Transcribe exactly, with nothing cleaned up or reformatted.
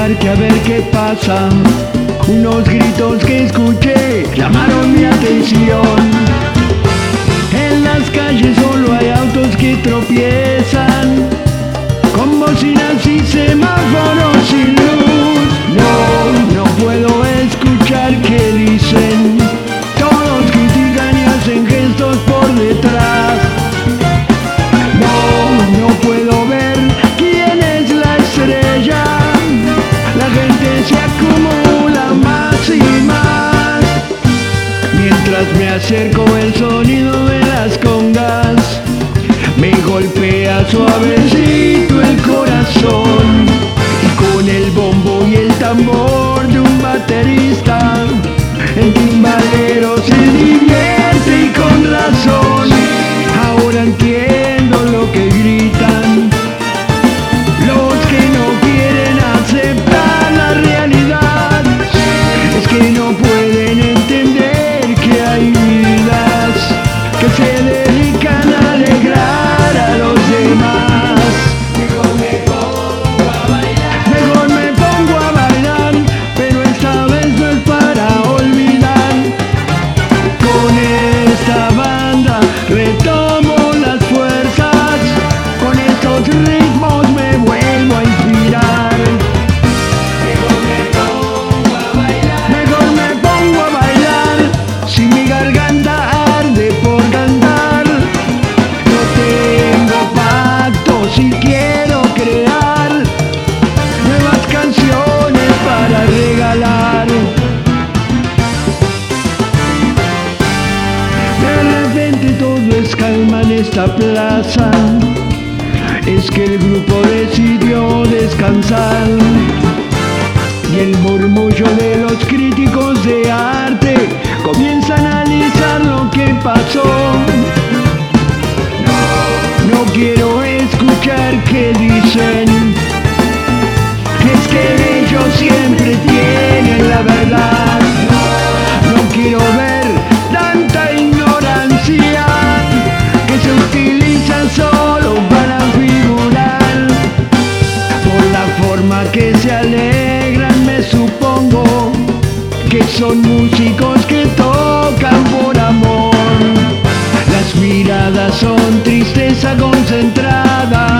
parque a ver qué pasa. Unos gritos que escuché llamaron mi atención. En las calles solo hay autos que tropiezan, con bocinas y semáforos sin luz. No, no puedo escuchar qué dicen. Todos critican y hacen gestos por detrás. No, no puedo ver quién es la estrella. La gente se acumula más y más. Mientras me acerco, el sonido de las congas me golpea suavecito el corazón. Y con el bombo y el tambor de un baterista, el timbalero se divierte y con razón. Ahora entiendo lo que gritan los que no quieren aceptar la realidad. Es que no pueden entender que hay vidas que se dedican a alegrar a los demás. Mejor me pongo a bailar. Mejor me pongo a bailar, pero esta vez no es para olvidar. Con esta banda retomo las fuerzas, con estos ritmos me vuelvo a inspirar. Mejor me pongo a bailar. Mejor me pongo a bailar, si mi garganta arde por cantar. No tengo pacto si quiero crear nuevas canciones para regalar. De repente todo es calma en esta plaza. Es que el grupo decidió descansar. Y el murmullo de los críticos de arte comienza a analizar lo que pasó. No, no quiero escuchar qué dicen. Es que ellos siempre tienen la verdad. No quiero ver tanta ignorancia que se utiliza solo para figurar. Por la forma que se alegran me supongo que son músicos que tocan por amor. Las miradas son tristeza concentrada.